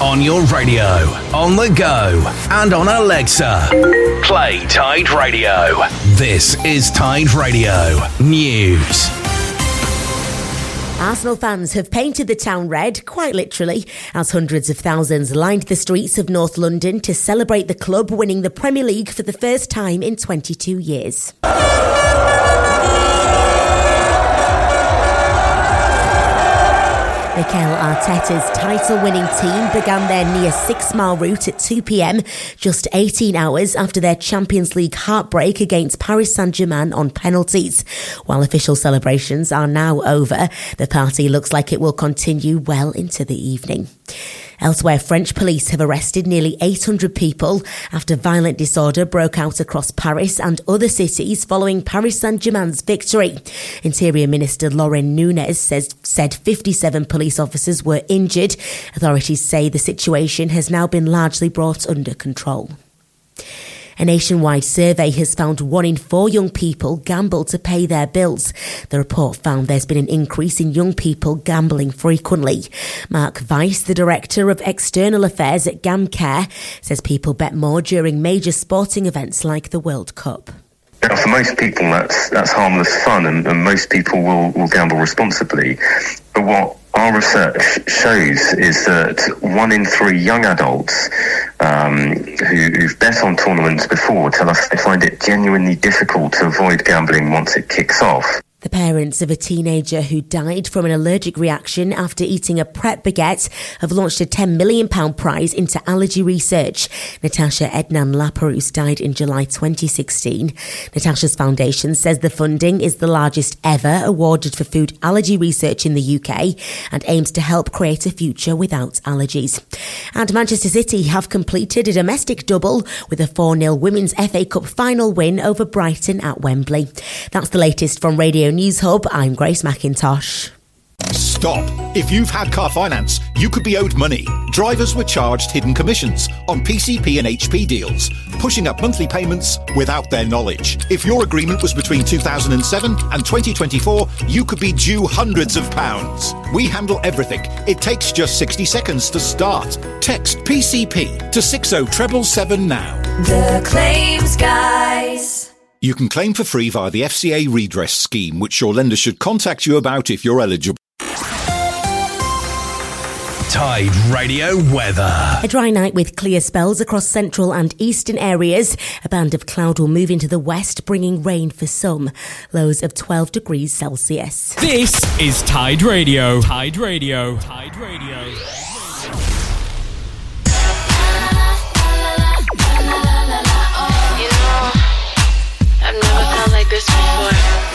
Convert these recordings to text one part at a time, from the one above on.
On your radio, on the go, and on Alexa. Play Tide Radio. This is Tide Radio News. Arsenal fans have painted the town red, quite literally, as hundreds of thousands lined the streets of North London to celebrate the club winning the Premier League for the first time in 22 years. Mikel Arteta's title-winning team began their near 6-mile route at 2 p.m, just 18 hours after their Champions League heartbreak against Paris Saint-Germain on penalties. While official celebrations are now over, the party looks like it will continue well into the evening. Elsewhere, French police have arrested nearly 800 people after violent disorder broke out across Paris and other cities following Paris Saint-Germain's victory. Interior Minister Laurent Nunez said 57 police officers were injured. Authorities say the situation has now been largely brought under control. A nationwide survey has found 1 in 4 young people gamble to pay their bills. The report found there's been an increase in young people gambling frequently. Mark Weiss, the Director of External Affairs at GamCare, says people bet more during major sporting events like the World Cup. Now, for most people, that's harmless fun, and most people will gamble responsibly. But what our research shows is that 1 in 3 young adults who've bet on tournaments before tell us they find it genuinely difficult to avoid gambling once it kicks off. The parents of a teenager who died from an allergic reaction after eating a Pret baguette have launched a £10 million prize into allergy research. Natasha Ednan Laperouse died in July 2016. Natasha's foundation says the funding is the largest ever awarded for food allergy research in the UK and aims to help create a future without allergies. And Manchester City have completed a domestic double with a 4-0 Women's FA Cup final win over Brighton at Wembley. That's the latest from Radio News Hub. I'm Grace McIntosh. Stop. If you've had car finance, you could be owed money. Drivers were charged hidden commissions on PCP and HP deals, pushing up monthly payments without their knowledge. If your agreement was between 2007 and 2024, you could be due hundreds of pounds. We handle everything. It takes just 60 seconds to start. Text PCP to 60777 now. The Claims Guys. You can claim for free via the FCA redress scheme, which your lender should contact you about if you're eligible. Tide Radio weather. A dry night with clear spells across central and eastern areas. A band of cloud will move into the west, bringing rain for some. Lows of 12 degrees Celsius. This is Tide Radio. Tide Radio. Tide Radio. I've never felt like this before.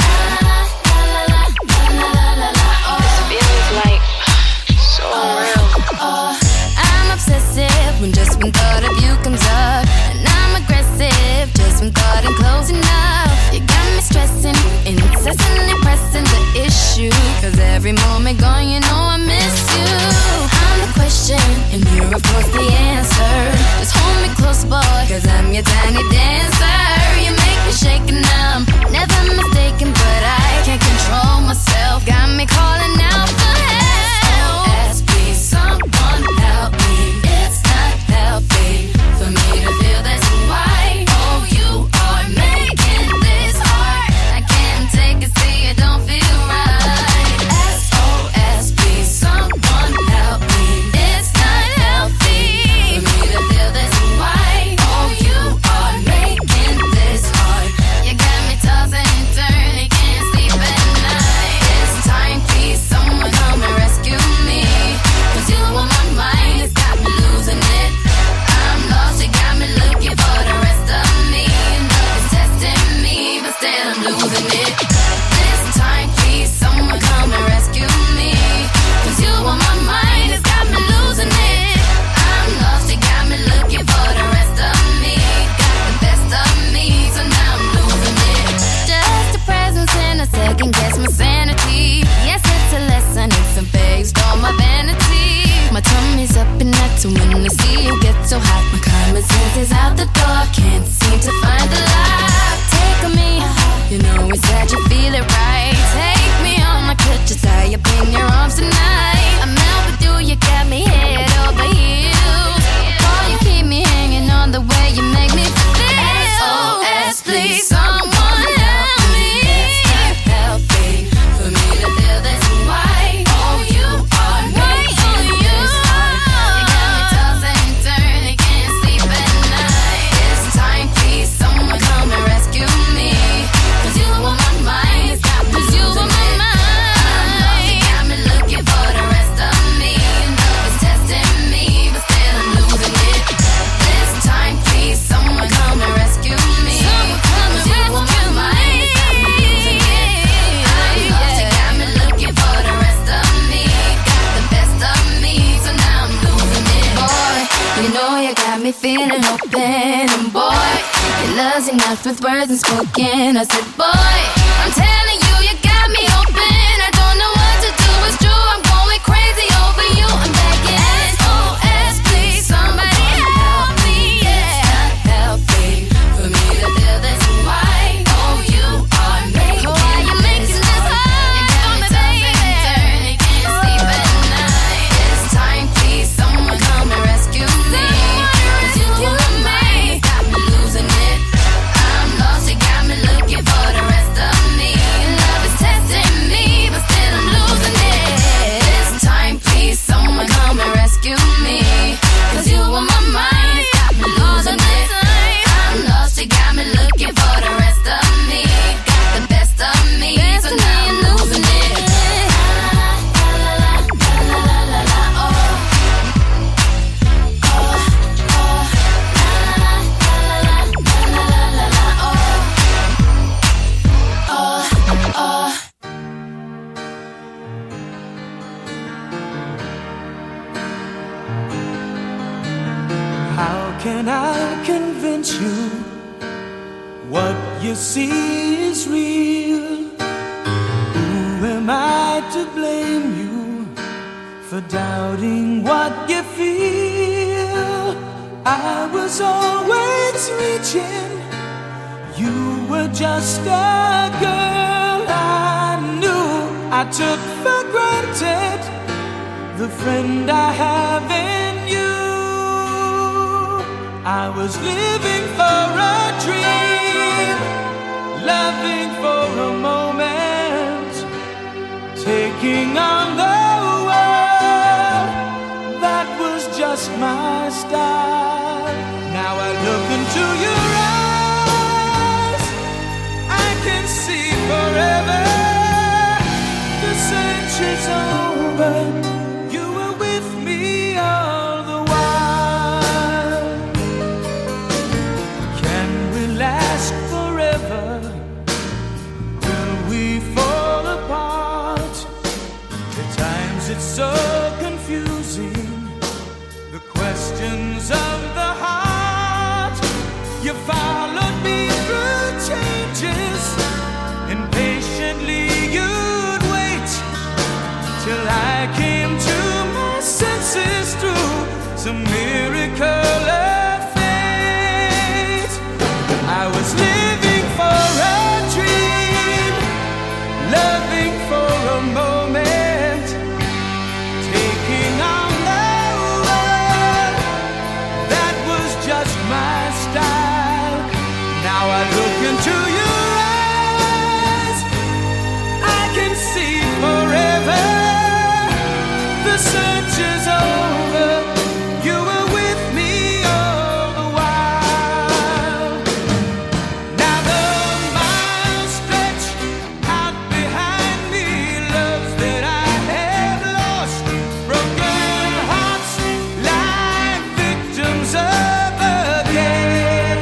This feeling's like so real. I'm obsessive when just one thought of you comes up, and I'm aggressive just when thought I'm close enough. You got me stressing, incessantly pressing the issue, 'cause every moment gone, you know I miss you. I'm the question, and you're of course the answer. Just hold me close, boy, 'cause I'm your tiny dancer. You make me shake and I'm never mistaken, but I can't control myself. Got me calling out for help. SOS, please someone help me. It's not healthy for me to feel this way. Oh, you are making this hard. I can't take it, see it don't feel right. SOS, please someone help me. It's not healthy for me to feel this way. Oh, you are making feeling open. And boy, your love's enough with words unspoken. I said, boy, I'm telling you, you got me open. I don't know what to do, it's true, I'm going crazy over you. I'm begging, SOS, please, somebody help me. Yeah, it's not healthy for me to feel this way. Oh, you are making, why you making this hard for me, baby? Can't sleep at night. This time, please, someone come and rescue me. 'Cause you and me got me losing it. I'm lost, you got me looking for the rest of me. Love is testing me, but still I'm losing it. This time, please, someone come and rescue me. 'Cause you on my mind, got me losing it. I'm lost, you got me looking for the rest of me. Got the best of me, so now I'm losing it. How can I convince you what you see is real? Who am I to blame you for doubting what you feel? I was always reaching, you were just a girl I knew. I took for granted the friend I have in you. I was living for a dream, loving for a moment, taking on the world. That was just my style. Now I look into your eyes, I can see forever. The search is over. You were with me all the while. Can we last forever? Will we fall apart? At times it's so confusing, the questions of the heart. You followed me through changes, and patiently you'd wait till I came to my senses through some miracle of fate. I was living for a dream, loving for a moment, taking on the world. That was just my style. Now I look into your eyes, I can see forever. The search is over. You were with me all the while. Now the miles stretch out behind me, loves that I have lost, broken hearts like victims of again.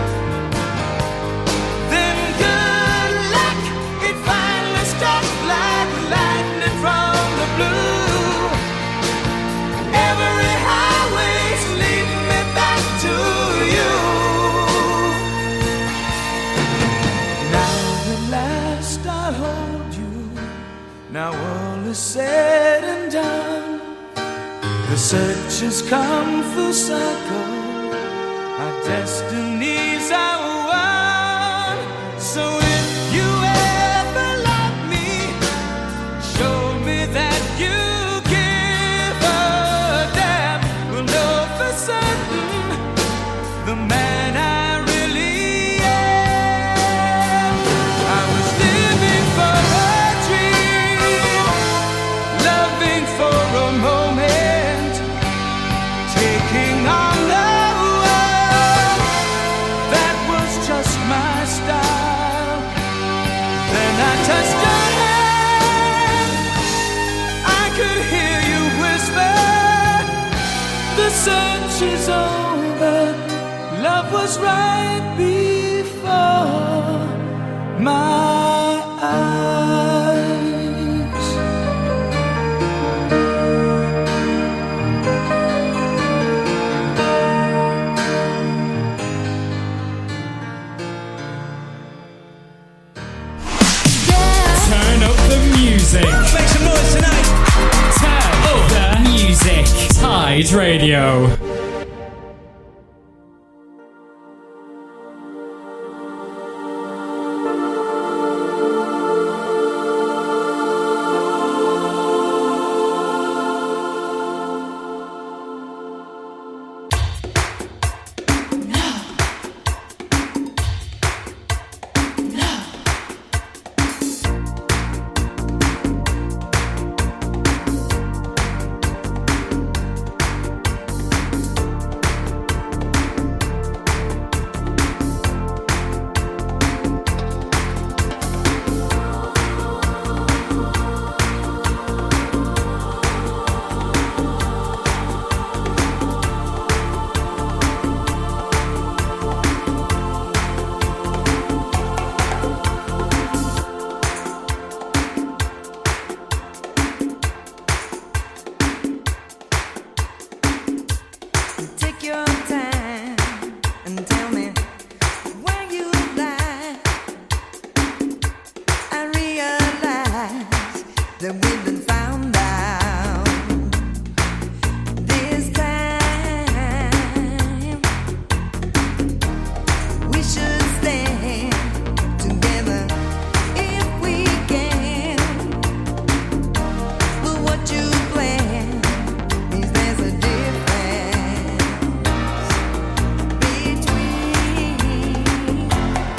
Then good luck, it finally struck like lightning from the blue. Every highway's leading me back to you. Now at last I hold you. Now all is said and done. The search has come full circle. Our destinies are one. So if you ever love me, show me that you give a damn. We'll know for certain the man I really am. I was living for a dream, loving for a moment, taking on the world. That was just my style. Then I touched your hand, I could hear you whisper, the search is over. Love was right before my eyes. Tide Radio.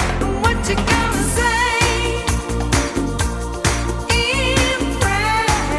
What you gonna say?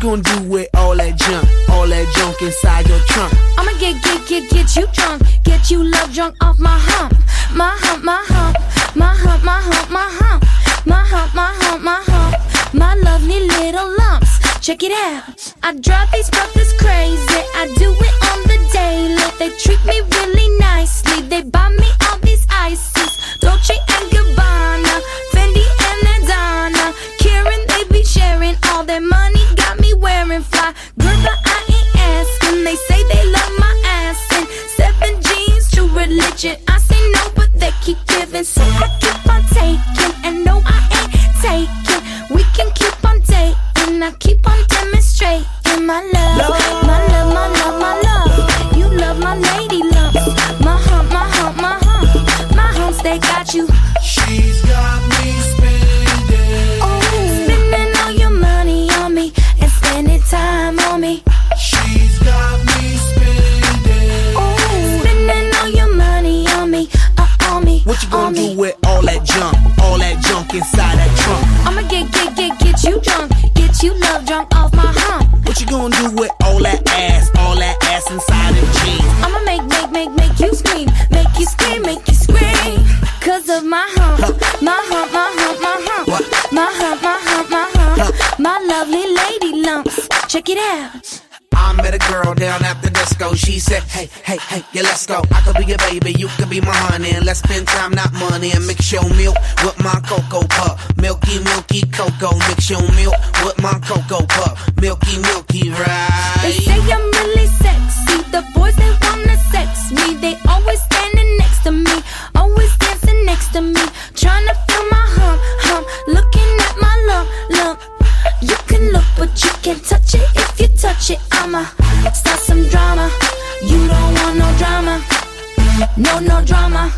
gonna do with all that junk inside your trunk? I'ma get you drunk, get you love drunk off my hump, my hump, my hump, my hump, my hump, my hump, my hump, my hump, my hump, my lovely little lumps. Check it out. I drive these brothers crazy. I do it on the daily. They treat me really nicely. They buy me all these ices, Dolce and Gabbana, Fendi and Adana. Karen, they be sharing all their money. Got me wearing fly. Girl, but I ain't asking. They say they love my ass and 7 jeans, true religion. I say no, but they keep giving, so I keep on taking. And no, I ain't taking. We can keep on dating. I keep on demonstrating my love, my love, my love, my love. You love my lady lumps, my hump, my hump, my hump, my humps. They got you. She's got me spending. Oh, spending all your money on me and spending time on me. She's got me spending. Oh, spending all your money on me, on me. What you gonna do with all that junk inside that trunk? I'ma get you drunk, get you love drunk off my hump. What you gonna do with all that ass inside them jeans? I'ma make you scream, make you scream, make you scream. Cause of my hump, my hump, my hump, my hump, what? My hump, my hump, my hump, my lovely lady lumps. Check it out. I met a girl down at the disco. She said, hey, yeah, let's go. I could be your baby, you could be my honey. And let's spend time, not money. And mix your milk with my Cocoa Puff. Milky, milky cocoa. Mix your milk with my Cocoa Puff. Milky, milky, right? They say I'm really sexy. The boys, they wanna sex me. They always standing next to me, always dancing next to me, trying to feel my hump, looking at my lump. You can look, but you can't touch it. If you touch it, I'ma start some drama. You don't want no drama. No drama.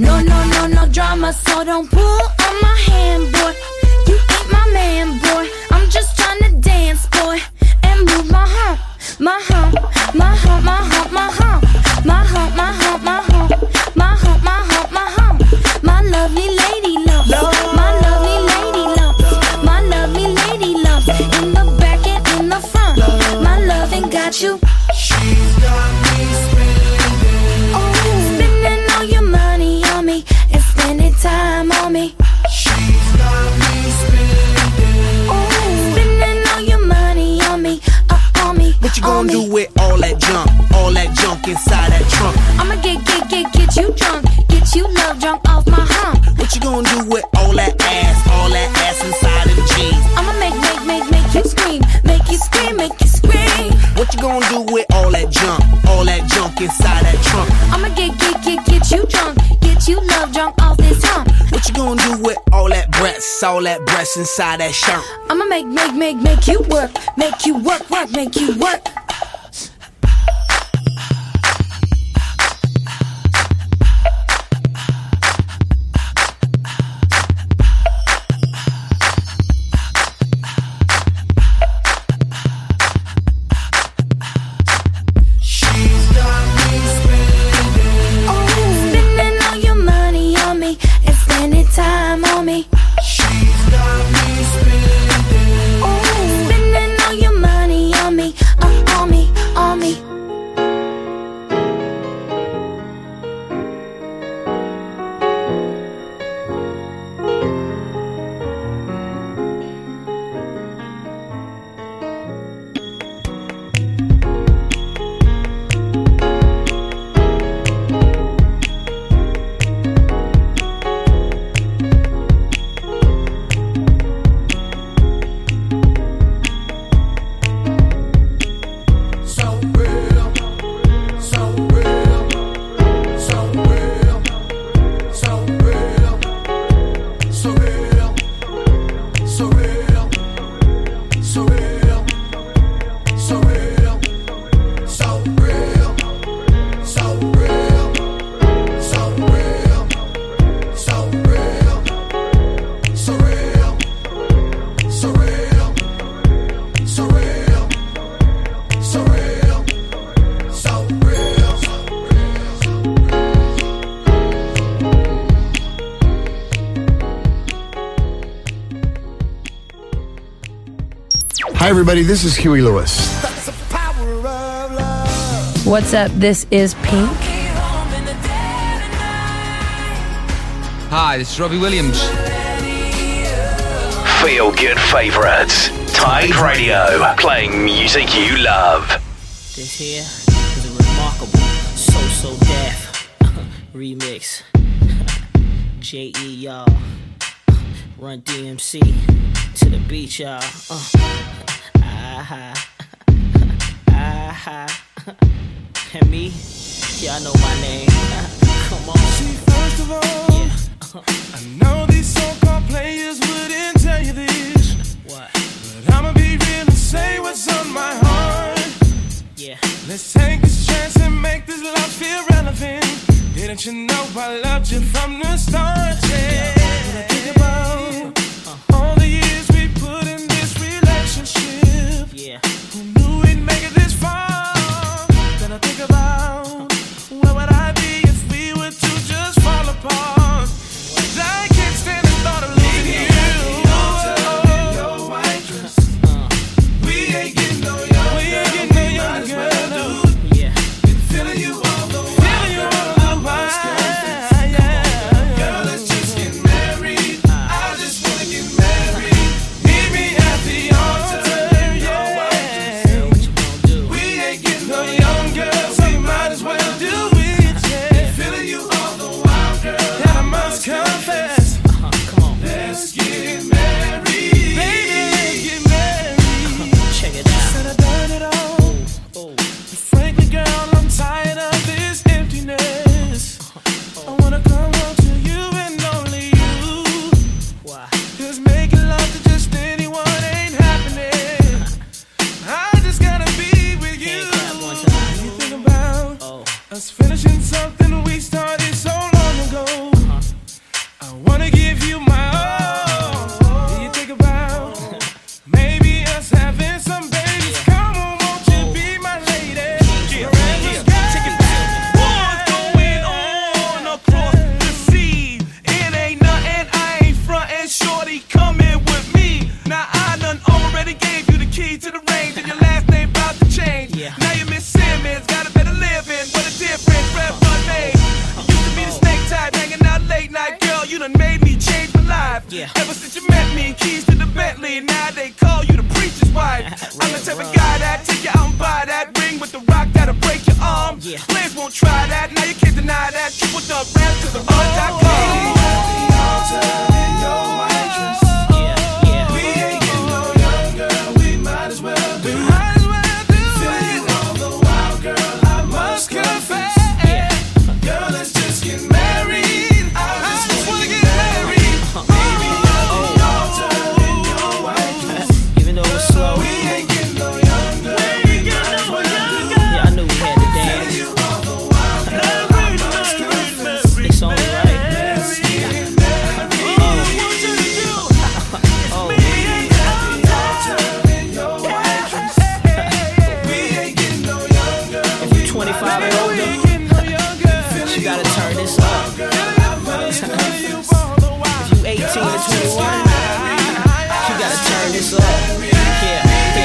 No drama. So don't pull on my hand, boy. You ain't my man, boy. I'm just trying to dance, boy, and move my hump. My hump, my hump, my hump, my hump. My hump, my hump, my hump. My hump, my hump, my hump. My lovely lady lumps. My lovely lady lumps. My lovely lady lumps. In the back and in the front. My love ain't got you. She's got me spending. Oh, spending all your money on me and spending time on me. She's got me spending. Oh, spending all your money on me, on me. What you gonna do with all that junk inside that trunk? I'ma get you drunk, get you love drunk off my hump. What you gonna do with all that ass inside them jeans? I'ma make you scream, make you scream, make you scream. What you gonna do with all that junk inside that trunk? I'ma get you drunk, get you love drunk off this hump. What you gonna do with all that breasts inside that shirt? I'ma make you work, make you work, make you work. Time on me. She's got me spending. Oh, spending all your money on me, on me. Hi, everybody. This is Huey Lewis. What's up? This is Pink. Hi, this is Robbie Williams. Feel good favorites. Tide Radio, playing music you love. This here is a remarkable So Deaf remix. J.E. y'all. Run DMC to the beach, y'all. And me, y'all know my name. Come on. See, first of all, I know these so-called players wouldn't tell you this. What? But I'ma be real and say what's on my heart. Yeah. Let's take this chance and make this love feel relevant. Didn't you know I loved you from the start? Yeah. When I think about all the years we put in this relationship, yeah. Who knew we'd make it this far? Then I think about where would I be if we were to just fall apart? 'Cause I can't stand the thought of losing you. We ain't getting no younger. We ain't getting no younger, girl. Yeah. Been feeling you all the while. Girl, let's just get married. I just wanna get married. Meet me at the altar. Yeah. We ain't getting no younger, so we might as well do it. Yeah. Been feeling you all the while, girl. And I must confess. Come on. Let's get married. Baby, let's get married. Check it out. Said I've done it all. But frankly, girl, I'm tired of this emptiness. I wanna come home to you and only you. Why? 'Cause making love to just anyone ain't happening. I just gotta be with you. You think about us finishing something we started so long ago. I wanna give you my all. You think about maybe us having some babies. Come on, won't you be my lady? Take it back. What's going on across the sea? It ain't nothing, I ain't frontin', shorty, come in with me. Now I done already gave you the key to the range, and your last name about to change. Now you're Miss Simmons, got a better living. What a difference, Red Bud made. You used to be the snake type, hanging out late night, girl. You done made me change my life. Ever since you met me, keys to the Bentley, now they call you the preacher's wife. I'm the type of guy that take you out and buy that ring with the rock that'll break your arm. Players won't try that, now you can't deny that. Triple the rap to the run.com. We ain't getting no younger, we might as well do. Feel you all the while, girl, I must confess. Girl, let's just get married. I just wanna get married. Baby, on the altar in your white dress. Even though it's slow. We ain't getting no younger, we might as well do. Yeah, I knew we had to dance. Feel you all the while, girl, I must confess. It's only right. Let's get married. If you're 25 and older, you gotta turn this up. If you 18 to 21, you gotta turn this up. Yeah.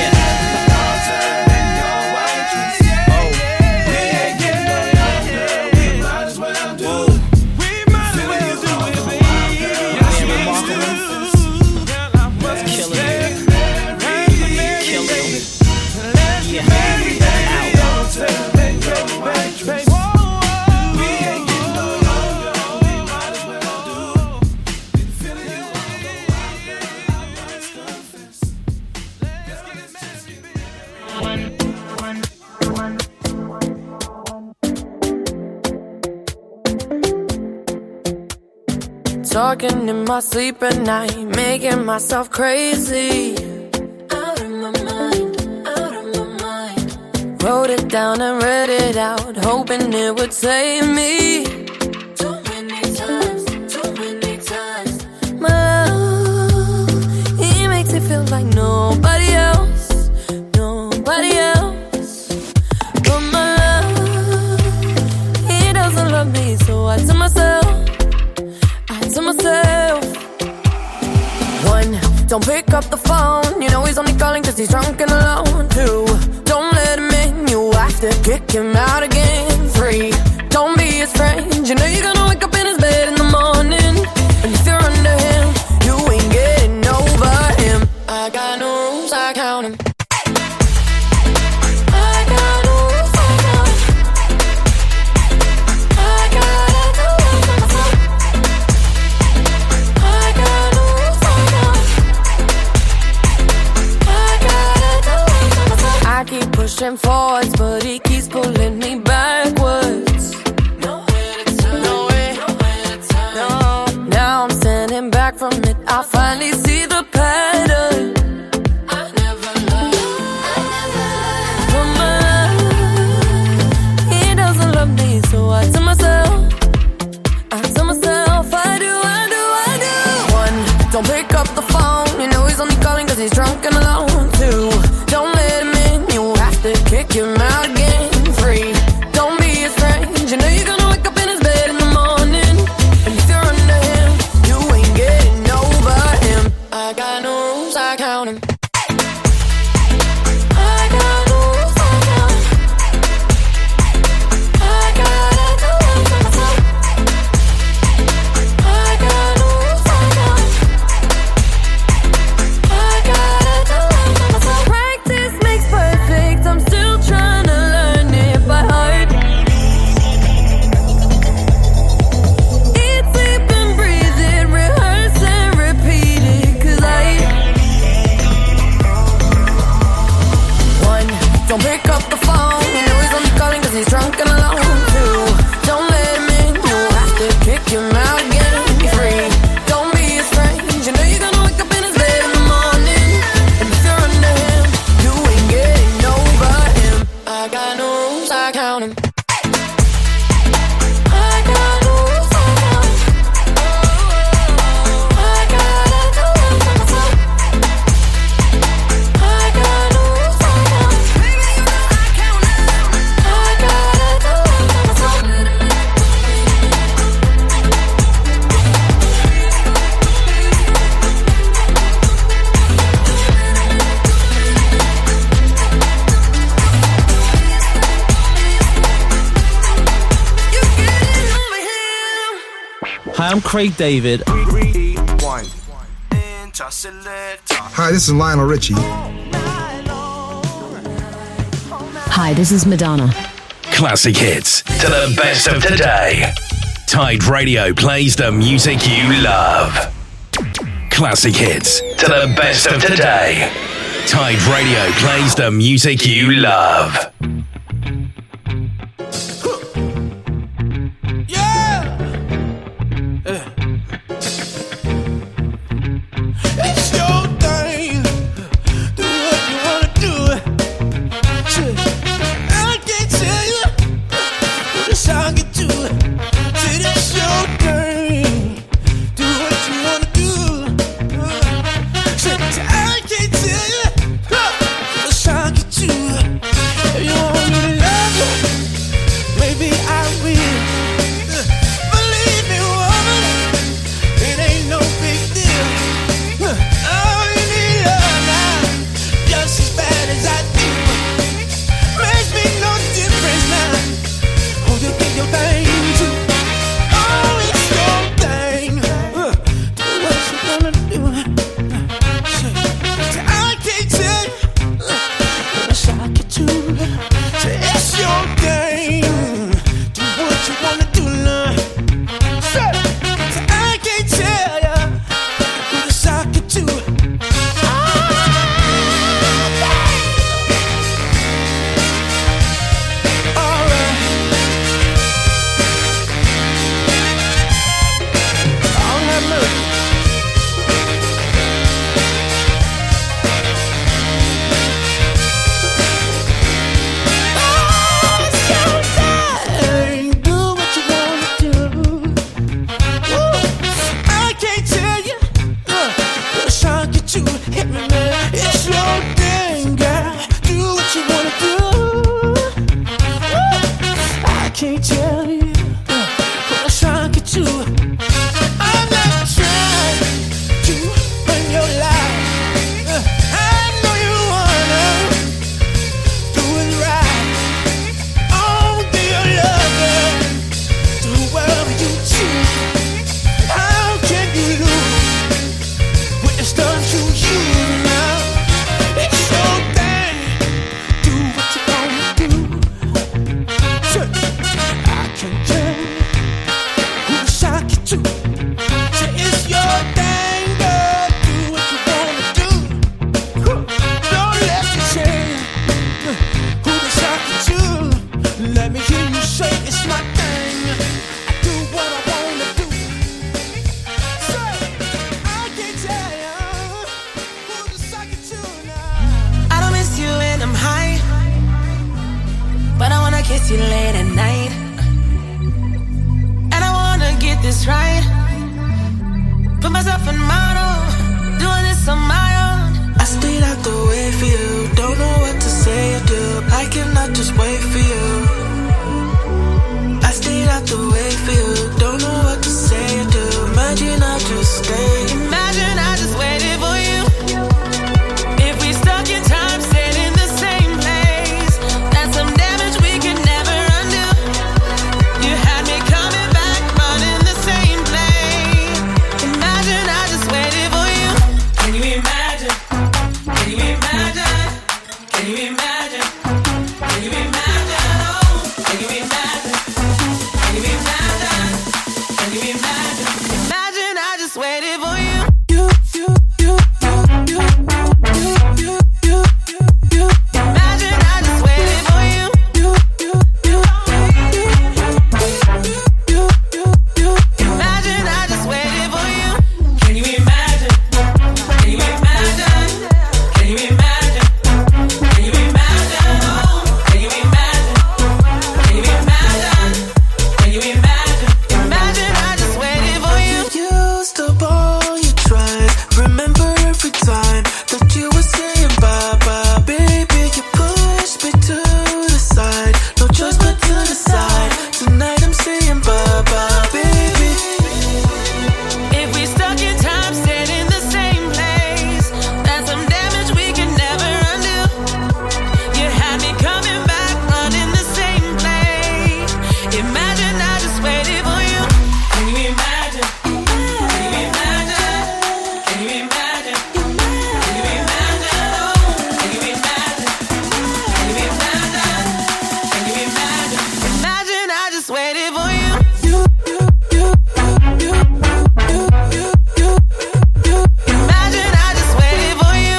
Talking in my sleep at night, making myself crazy. Out of my mind, out of my mind. Wrote it down and read it out, hoping it would save me. Too many times, too many times. My love, he makes it feel like nobody else, nobody else. But my love, he doesn't love me, so I tell myself, one, don't pick up the phone. You know he's only calling cause he's drunk and alone. 2, don't let him in, you have to kick him out again. 3, don't be his friend. You know you're gonna wake up in his bed in the morning. And if you're under him, you ain't getting over him. I got no rules, I count him. Pushing forwards, but he keeps pulling me backwards. Nowhere to turn, nowhere to turn. No, now I'm standing back from it. I finally see the pattern. I never loved. For my love, he doesn't love me, so I tell myself, I do. 1, don't pick up the phone. You know he's only calling cause he's drunk and alone. 2, don't let him in, you have to kick him out again. 3, don't be his friend. You know you're gonna wake up in his bed in the morning. And if you're under him, you ain't getting over him. I got no rules, I count him. I got no rules, I count him. I gotta do it for myself. I got no rules, I count him. I gotta do it for myself. Practice makes perfect, I'm still trying to learn it by heart. Eat, sleep and breathe it, rehearse and repeat it. Cause 1, don't pick up the phone. You know he's only calling cause he's drunk and alone. 2, don't let him in, you have to kick him out again. 3, don't be his friend. You know you're gonna wake up in his bed in the morning. And if you're under him, you ain't getting over him. I got no rules, I count him. I got no rules, I count him. I gotta do it for myself. I got no rules, I count him. Baby, you know I count him. I gotta do it for myself. Hi, I'm Craig David. Hi, this is Lionel Richie. Hi, this is Madonna. Classic hits to the best of today. Tide Radio plays the music you love. Classic hits to the best of today. Tide Radio plays the music you love. It's your thing. Do what you wanna do. Shit. I can't tell you what the song you do. Say it's your thing. Do what you wanna do. Shit. I can't tell you what the song you do. If you want me to love you, maybe I will. Believe me, woman, it ain't no big deal. Oh, you need love now, just as bad as I do. Makes me no difference now. Oh, you think your thing too? Oh, it's your thing. Do what you wanna do. Say, I can't tell you what I shock you to. Say, it's your thing. Do what you wanna do now. Say, I can't tell you what I shock you to. Can't tell you what I shock you to. I'm not trying to run your life. put myself in model, doing this on my own. I stayed out the way for you, don't know what to say or do. I cannot just wait for you. I stayed out the way for you, don't know what to say or do. Imagine I just stayed. Imagine I just waited for you. If we stuck in time, stayed in the same place, that's some damage we can never undo. You had me coming back, running the same place. Imagine I just waited for you. Can you imagine? Can you imagine? Can you imagine? Can you imagine? Oh, can you imagine? Can you imagine? Can you imagine? Imagine I just waited for you. Imagine I just waited for you. Imagine I just waited for you. Can you imagine? Can you imagine? Can you imagine? Can you imagine? Oh, can you imagine? Can you imagine? Can you imagine? Imagine I just waited for you. Used up all your tries, remember every time that you were saying bye-bye. Baby, you pushed me to the side, no choice but to decide. Tonight I'm saying bye-bye, baby. If we stuck in time, stayed in the same place, that's some damage we can never undo. You had me coming back, running the same place. Imagine I just waited for you. Can you imagine? Can you imagine? Can you imagine? Can you imagine? Oh, can you imagine? Can you imagine? Can you imagine? Imagine I just waited for you. Imagine I just waited for you.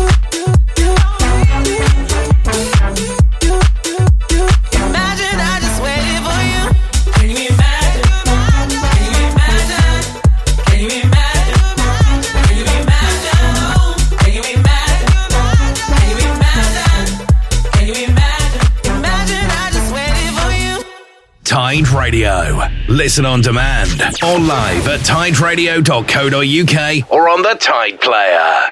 Imagine I just waited for you. Can you imagine? Can you imagine? Can you imagine? Can you imagine? Oh, can you imagine? Can you imagine? Can you imagine? Imagine I just waited for you. Tide Radio. Listen on demand or live at tideradio.co.uk or on the Tide Player.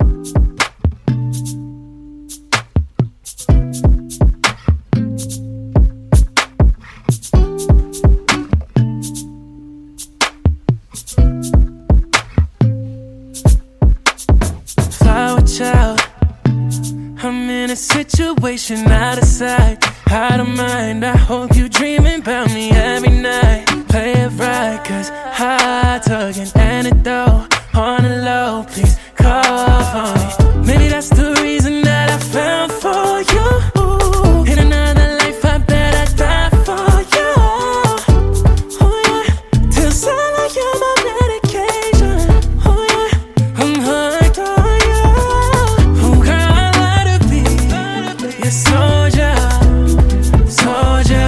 Flower child, I'm in a situation out of sight, out of mind. I hope you dreaming about me every night. Play it right, cause high tugging antidote on the low. Please call for me. Maybe that's the reason that I found for you. In another life, I bet I'd die for you. Oh yeah, till sound like you're my medication. Oh yeah, I'm hooked on you. Oh girl, I love to be your soldier, soldier.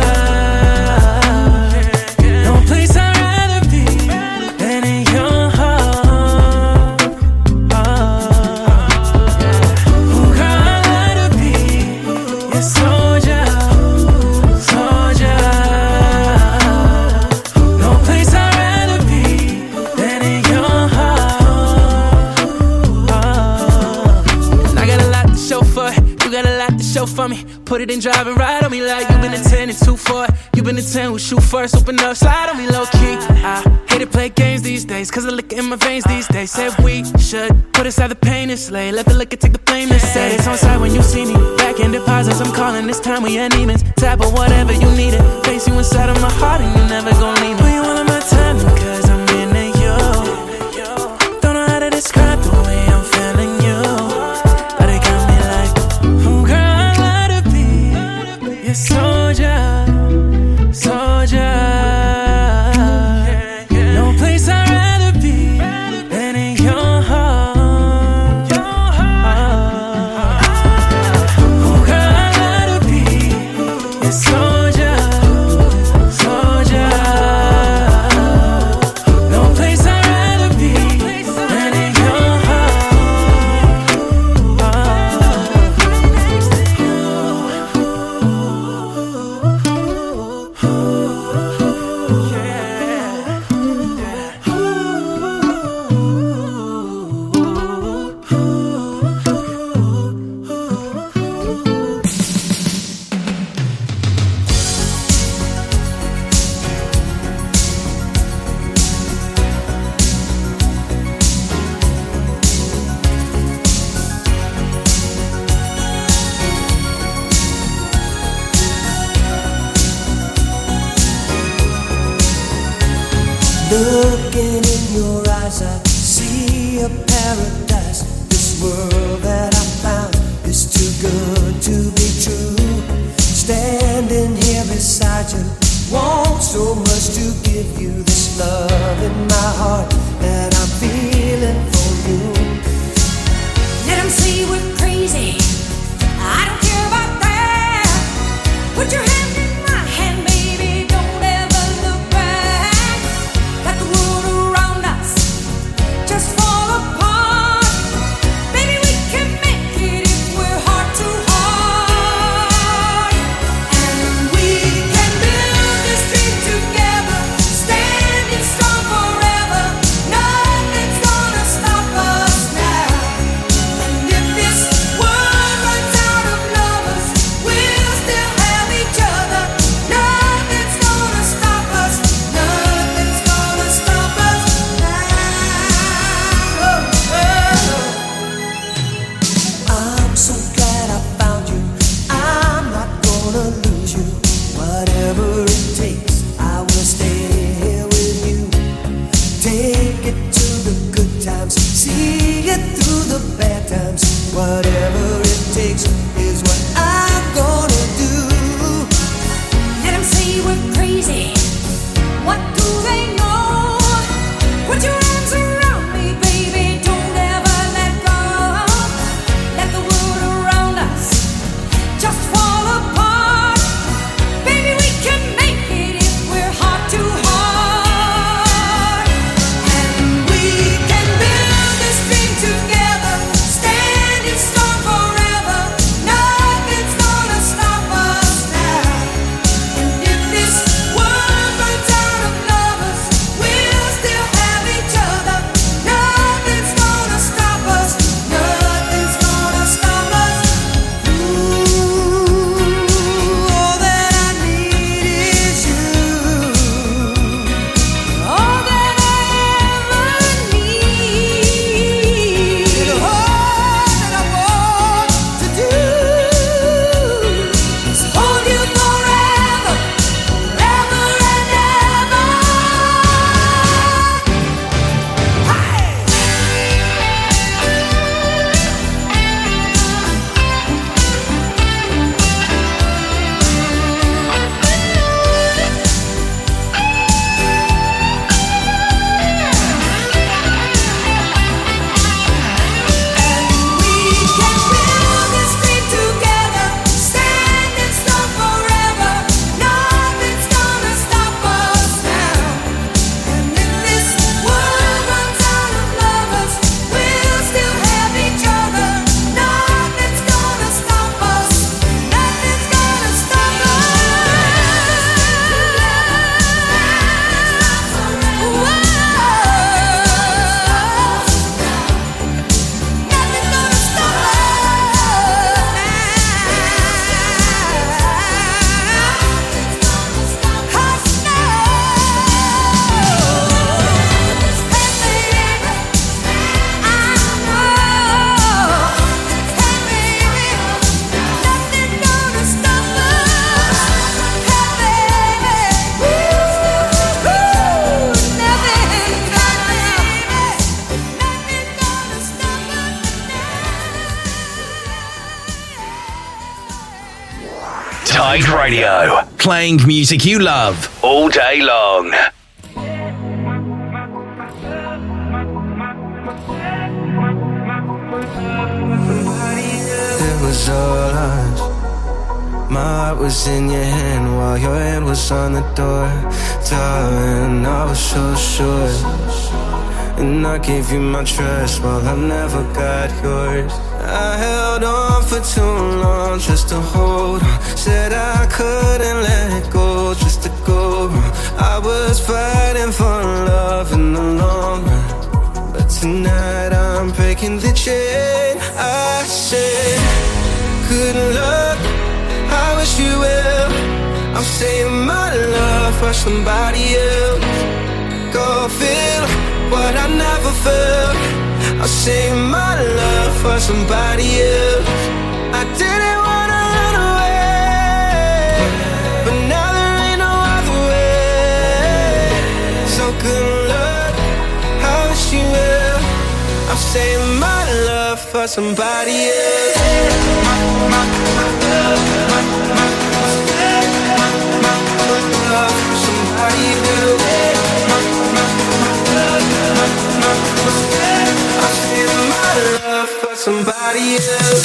No place I'd rather be than in your heart. Oh girl, I love to be your soldier, soldier. No place I'd rather be than in your heart. And I got a lot to show for it, you got a lot to show for me. Put it in drive and ride on me like you've been a 10 and 2 for it. You've been a 10, we'll shoot first, open up, slide on me low key. I hate to play games these days, cause the liquor in my veins these days. Said we should put aside the pain and slay, let the liquor take the blame and say it's on side when you see me. Back in deposits, I'm calling this time we ain't even. Tap or whatever you need it. Place you inside of my heart and you never gon' leave me. Put you all of my time cause I'm into you. Don't know how to describe the way I'm feeling you, but it got me like, oh girl, I love to be your soldier, soldier. No place I'd rather be than in your heart. Oh girl, I love to be your soldier, Looking in your eyes, I see a paradise. This world that I found is too good to be true. Standing here beside you, want so much to give you this love in my heart that I'm feeling for you. Let them say we're crazy, I don't care about that. Put your hand in my hand, baby, don't ever look back. Let the world around us just fall apart. Baby, we can make it if we're heart to heart. And we can build this dream together, standing strong forever. Nothing's gonna stop us now. And if this world runs out of lovers, we'll still have each other. Nothing's gonna stop us. Nothing's gonna stop us now. I'm so glad I found you. I'm not gonna lose you. Whatever it takes, I will stay here with you. Take it to the good times, see it through the bad times. Whatever it takes is what I'm gonna do. Let them say we're crazy. What do they know? Put your arms around me, baby. Don't ever let go. Let the world around us just fall apart. Baby, we can make it if we're heart to heart. And we can build this dream together, standing strong forever. Nothing's gonna stop us now. And if this world runs out of lovers, we'll still have each other. Nothing's gonna stop us. Nothing's gonna stop us. Ooh, all that I need is you. All that I ever need. And all that I want to do is hold you forever, forever and ever. Build this dream together, standing strong forever. Nothing's gonna stop us now. And if this world runs out of lovers, we'll still have each other. Nothing's gonna stop us. Nothing's gonna stop Tide Radio, playing music you love all day long. It was all us. My heart was in your hand while your hand was on the door. Darling, I was so sure. And I gave you my trust while I never got yours. I held on for too long just to hold on. Said I couldn't let it go just to go wrong. I was fighting for love in the long run. But tonight I'm breaking the chain. I said, good luck, I wish you well. I'm saying my love for somebody else. Go feel what I never felt. I'll save my love for somebody else. I didn't wanna run away, but now there ain't no other way. So good for somebody else. Somebody else.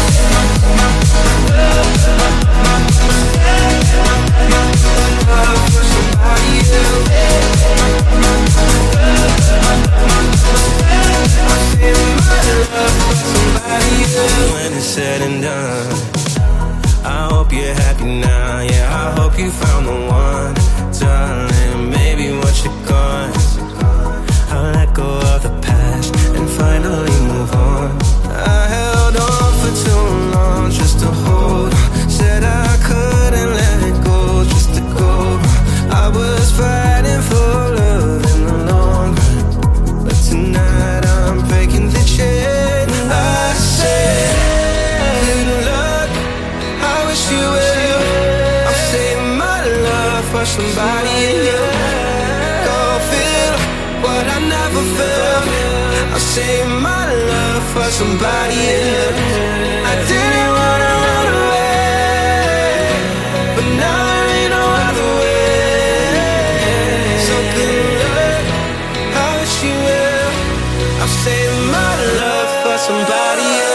When it's said and done, I hope you're happy now. Yeah, I hope you found the one, darling. Maybe once you're gone, I'll let go of the past and finally move on. I held on for too long just to hold on. Said I couldn't let it go just to go. I was fighting for love in the long run, but tonight I'm breaking the chain. I said, good luck, I wish you well. I'm saving my love for somebody else. Go feel what I never felt. I'll save my love for somebody else. I didn't wanna run away, but now there ain't no other way. So good luck, I wish you well. I'll save my love for somebody else.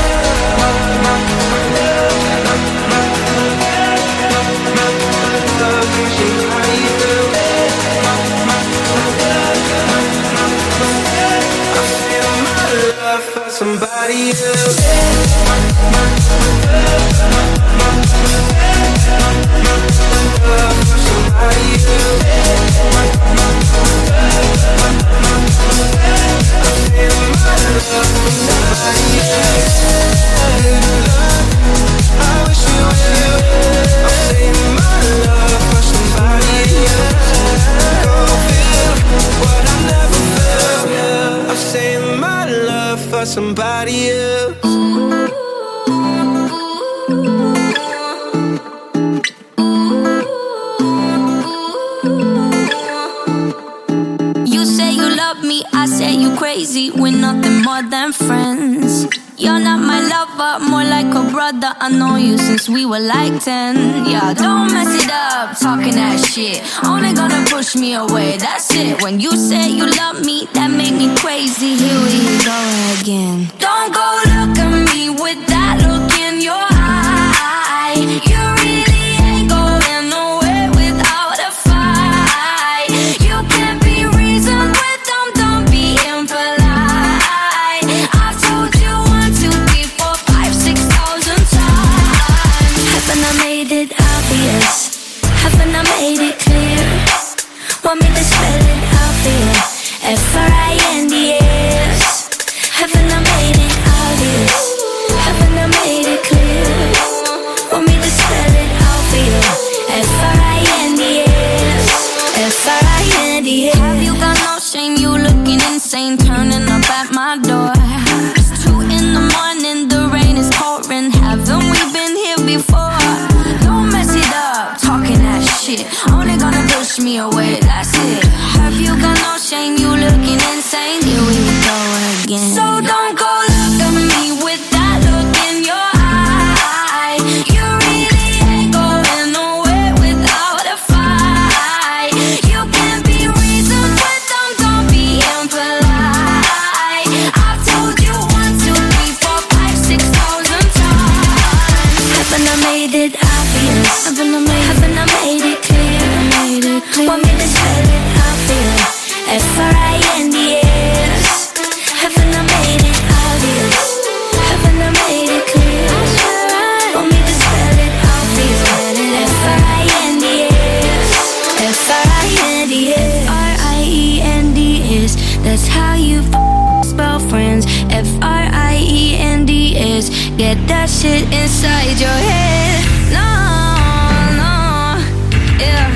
For somebody else. Somebody else. You say you love me, I say you crazy. We're nothing more than friends. You're not my lover, more like a brother. I know you since we were like 10. Yeah, don't mess it up, talking that shit. Only gonna push me away, that's it. When you say you love me, that make me crazy. Here we go again. Don't go look at me with that look in your eye. You really ain't going nowhere without a fight. You can't be reasoned with them, don't be impolite. I've told you 1, 2, 3, 4, 5, 6,000 times. Haven't I made it obvious? Haven't I made it clear? Want me to spell it out for you? F-R-I-N-D-S. Haven't I made it obvious? Haven't I made it clear? Want me to spell it out for you? F-R-I-N-D-S. F-R-I-N-D-S. Have you got no shame? You looking insane, turning up at my door. It's 2 in the morning, the rain is pouring. Haven't we been here before? Don't mess it up, talking that shit. Only gonna push me away, that's it. Have you got no shame? You looking insane. Here we go again. So don't go look at me with that look in your eye. You really ain't going nowhere without a fight. You can't be reasoned with them, don't be impolite. I've told you 1, 2, 3, 4, 5, 6,000 times. Haven't I made it obvious? Haven't I made it clear? Want me to spell it out for you? F-R-I-N-D-S. Haven't I made it obvious? Haven't I made it clear? Want me to spell it out for you? F-R-I-N-D-S. F-R-I-N-D-S. F-R-I-E-N-D-S. That's how you spell friends. F-R-I-E-N-D-S. Get that shit inside your head. No, yeah.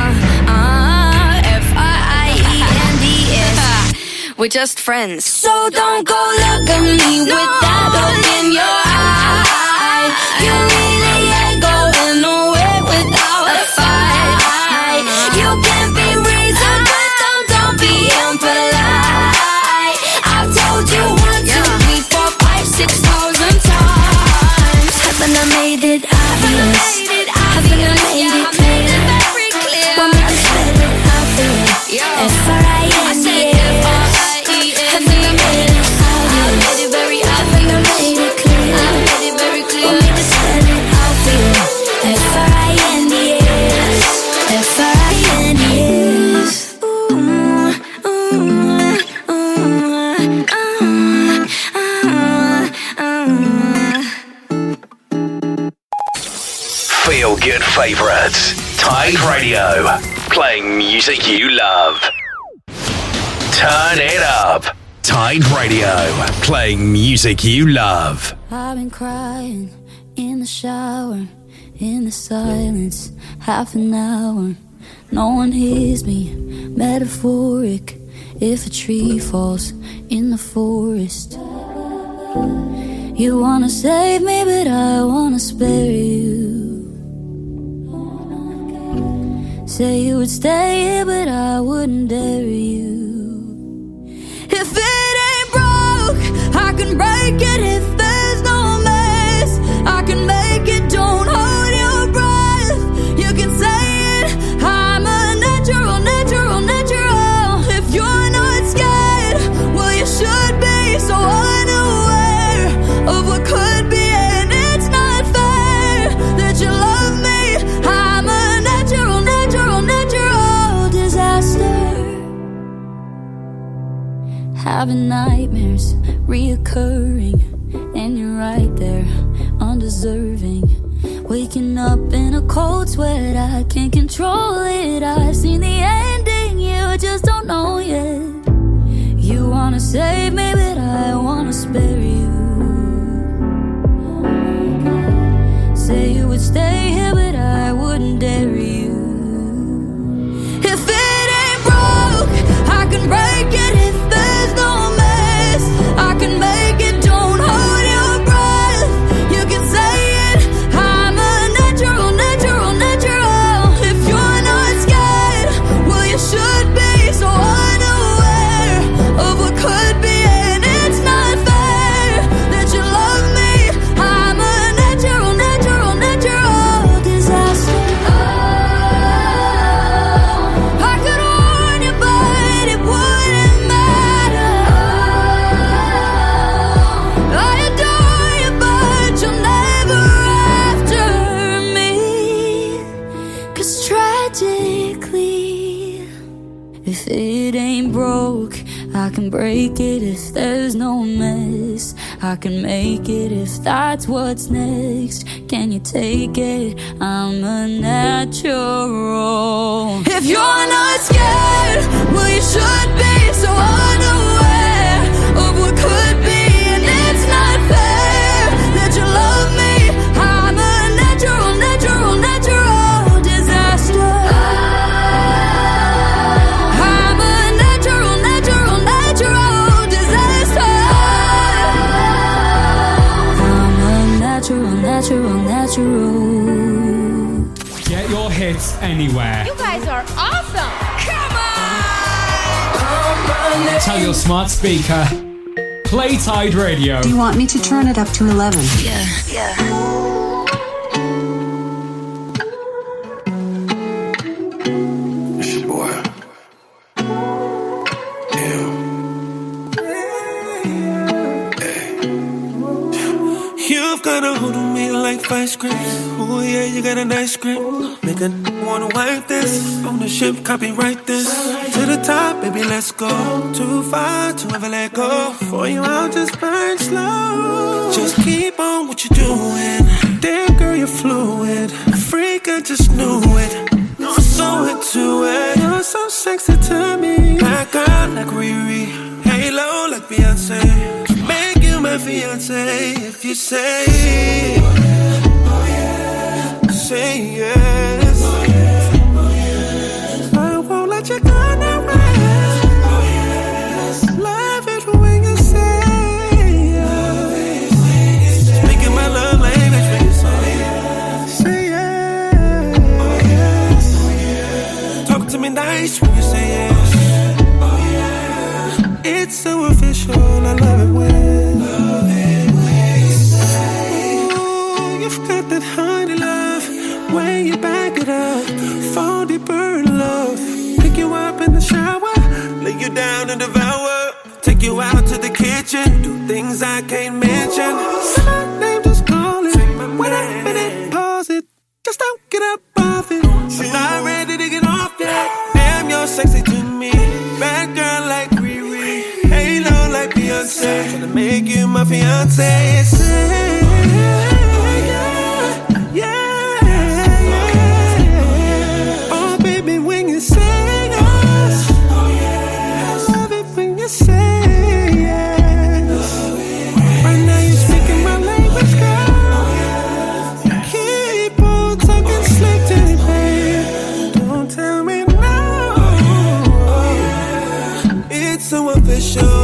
F-R-I-E-N-D-S. We're just friends. So don't go look at me with that look in your eye. You really ain't going nowhere without a fight. You can't be reasoned with them, don't be impolite. I've told you 1, 2, 3, 4, 5, 6,000 Hits. Tide Radio. Playing music you love. Turn it up. Tide Radio. Playing music you love. I've been crying in the shower, in the silence, half an hour. No one hears me, metaphoric. If a tree falls in the forest, you wanna save me, but I wanna spare you. Say you would stay here, but I wouldn't dare you. If it ain't broke, I can break it. If there's no mess, I can make it. Don't hold your breath, you can say it. I'm a natural, natural, natural. If you're not scared, well you should be. So unaware of what could be, and it's not fair that you love me. I'm a natural, natural, natural disaster. Having nightmares reoccurring, and you're right there, undeserving. Waking up in a cold sweat, I can't control it. I've seen the ending, you just don't know yet. You wanna save me, but I wanna spare you. Say you would stay here, but I wouldn't dare you. If it ain't broke, I can break it. If there's no mess, I can make it. Don't hold your breath, you can say it. I'm a natural, natural, natural. If you're not scared, well you should be. So unaware of what could be, and it's not fair that you love me. I'm a natural, natural, natural disaster. I could warn you, but it wouldn't matter. I adore you, but you'll never after me. 'Cause tragically, if it ain't broke, I can break it. If there's no mess, I can make it. If that's what's next, can you take it? I'm a natural. If you're not scared, well you should be. So unaware of what could be, and it's not fair that you love me. I'm a natural, natural, natural disaster. I'm a natural, natural, natural disaster. I'm a natural, natural, natural. Get your hits anywhere. You guys are awesome. Come on. Tell your smart speaker, play Tide Radio. Do you want me to turn it up to 11? Yeah. You've got a hold on me like vice grips. Oh yeah, you got a nice grip. Make a wanna wipe this. Ownership, copyright this. To the top, baby, let's go. Too far to ever let go. For you, I'll just burn slow. Just keep on what you're doing. Damn girl, you're fluid. Freak, I just knew it. I'm so into it. You're so sexy to me. Back up like Riri. Halo like Beyonce. Make you my fiance if you say say yes. I won't let you go nowhere. Love it when you say yes. Speaking my love language when you say yes. Talk to me nice when you say yes. It's so official, I love it when ooh, you've got that honey love. When you back it up, fall deeper in love. Pick you up in the shower, lay you down and devour. Take you out to the kitchen, do things I can't mention. Say my name, just call it. Wait a minute, pause it. Just don't get up off it. I'm not ready to get off yet. Damn, you're sexy to me. Bad girl like Riri. Halo like Beyonce. Tryna make you my fiance. Say, yeah. official.